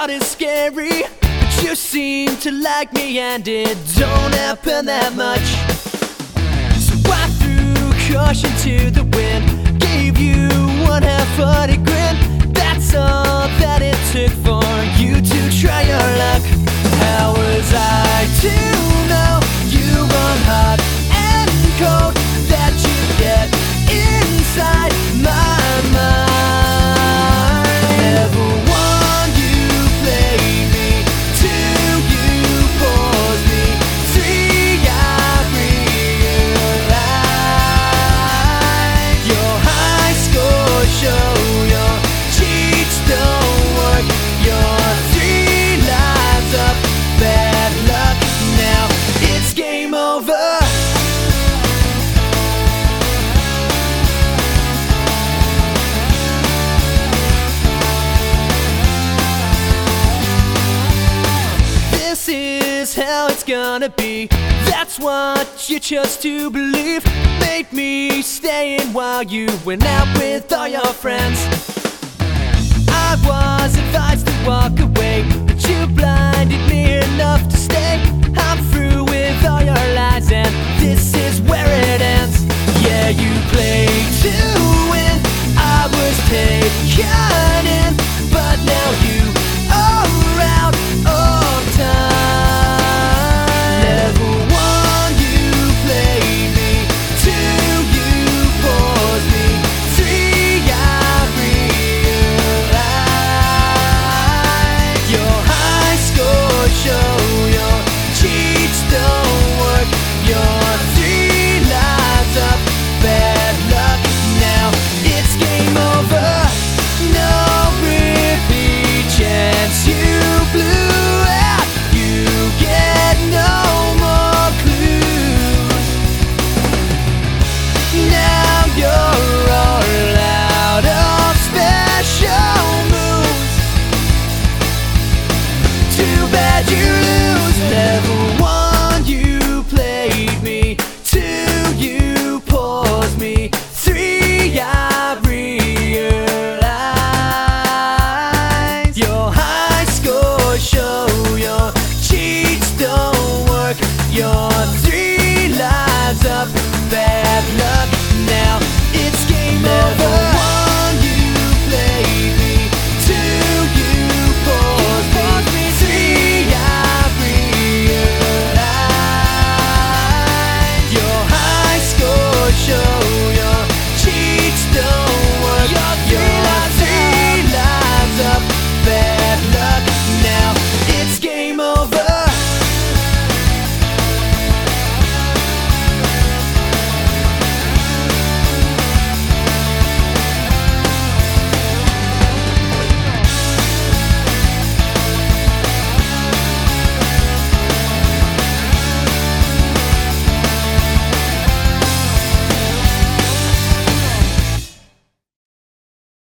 thought is scary, but you seem to like me and it don't happen that much. So I threw caution to the wind, gave you one half-hearted grin. That's all that it took for you to try your luck. How was I to know you run hot and cold, that you get inside my mind? Never won, you played me. 2, you paused me. 3, I realized your high score show your cheats don't work. Your 3 lives up, bad luck. Now it's game over. This is how it's gonna be. That's what you chose to believe. Made me stay in while you went out with all your friends. I was advised to walk away, but you blinded me enough to stay.